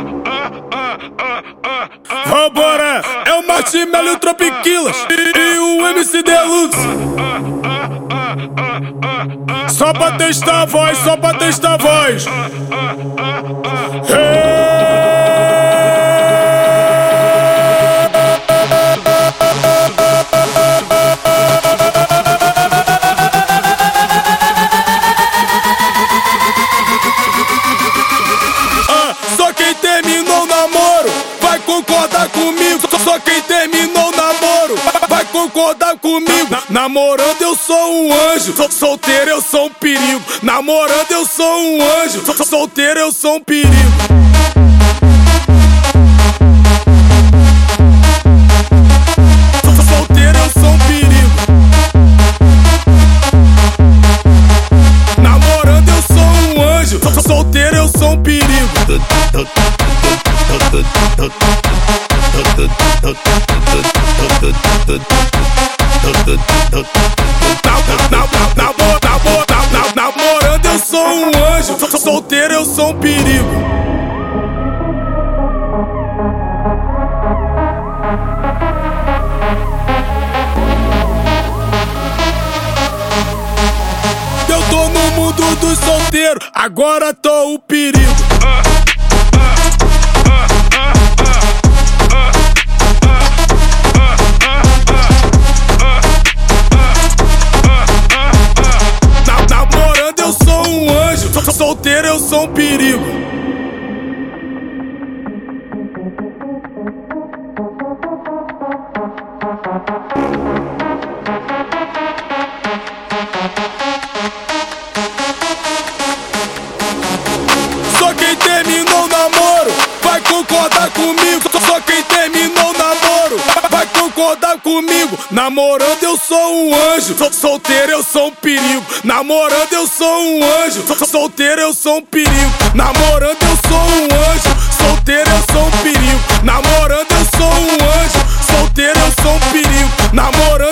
Vambora, é o Marshmello e o Tropiquilas e o MC Deluxe. Só pra testar a voz, só pra testar a voz. Só quem terminou o namoro vai concordar comigo. Só quem terminou o namoro vai concordar comigo. Namorando eu sou um anjo, solteiro eu sou um perigo. Namorando eu sou um anjo, solteiro eu sou um perigo. Solteiro eu sou um perigo. Namorando eu sou um anjo, solteiro eu sou um perigo. Namorando eu sou um anjo, solteiro eu sou um perigo. Eu tô no mundo dos solteiros, agora tô o perigo. Namorando eu sou um anjo, solteiro eu sou um perigo. Só quem terminou o namoro vai concordar comigo. Só quem terminou o namoro vai concordar comigo. Namorando eu sou um anjo, solteiro eu sou um perigo. Namorando eu sou um anjo, solteiro eu sou um perigo. Namorando eu sou um anjo, solteiro eu sou um perigo. Namorando eu sou um anjo, solteiro eu sou um perigo. Namorando